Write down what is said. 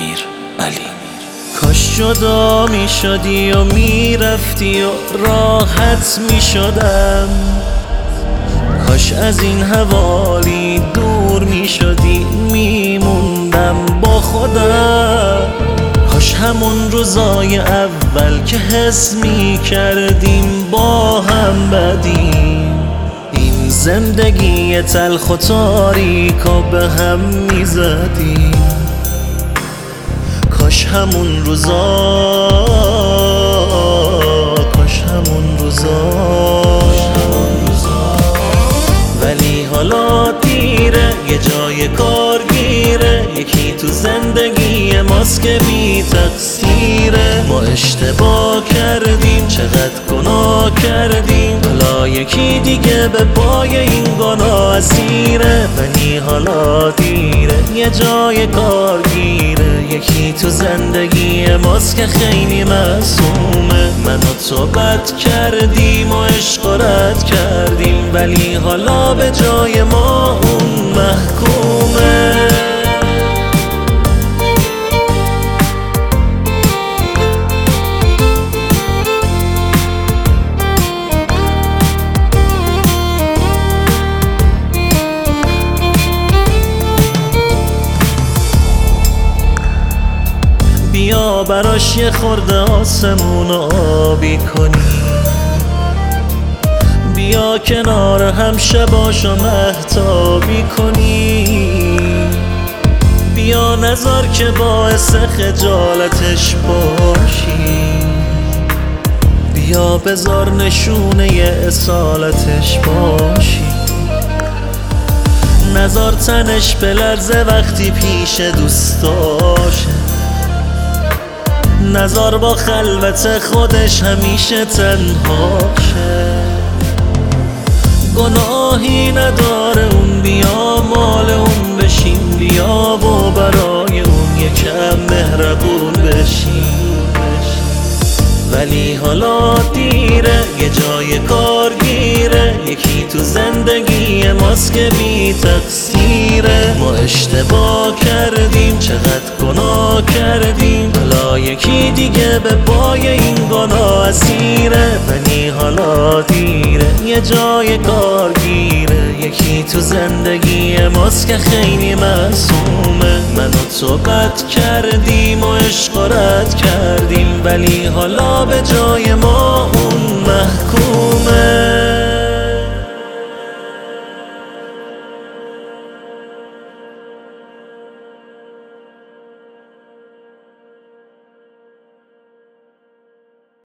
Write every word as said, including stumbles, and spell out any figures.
امیرعلی. کاش جدا می شدی و می رفتی و راحت می شدم، کاش از این حوالی دور می شدی می موندم با خودم. کاش همون روزای اول که حس می کردیم با هم بدیم، این زندگی تلخ و تاریکو به هم می زدیم. کاش همون روزا، کاش همون روزا، ولی حالا دیره، یه جای کارگیره، یکی تو زندگی ماست که بی تقصیره. ما اشتباه کردیم، چقدر گناه کردیم، حالا یکی دیگه به پای این گناه اسیره. ولی حالا دیره، یه جای کارگیره، یکی تو زندگی ماست که خیلی معصومه. من و تو بد کردیم و عشق رد کردیم، ولی حالا به جای ما اون محکومه. بیا براش یه خورده آسمون آبی کنی، بیا کنار هم شباشو مهتابی کنی، بیا نذار که باعث خجالتش باشی، بیا بذار نشونه اصالتش باشی، نذار تنش بلرزه وقتی پیش دوستاشه، نذار با خلوت خودش همیشه تنهاشه. گناهی نداره اون، بیا مال اون بشیم، بیا و برای اون یکم مهربون بشیم. ولی حالا دیره، یه جای کارگیره، یکی تو زندگی ماست که بی تقصیره. ما اشتباه کردیم، چقدر گناه کردیم، حالا یکی دیگه به پای این گناه اسیره. ولی حالا دیره، یه جای کارگیره، یکی تو زندگی ماست که خیلی معصومه. من و تو بد کردیم و عشق رد کردیم، ولی حالا به جای ما اون محکومه.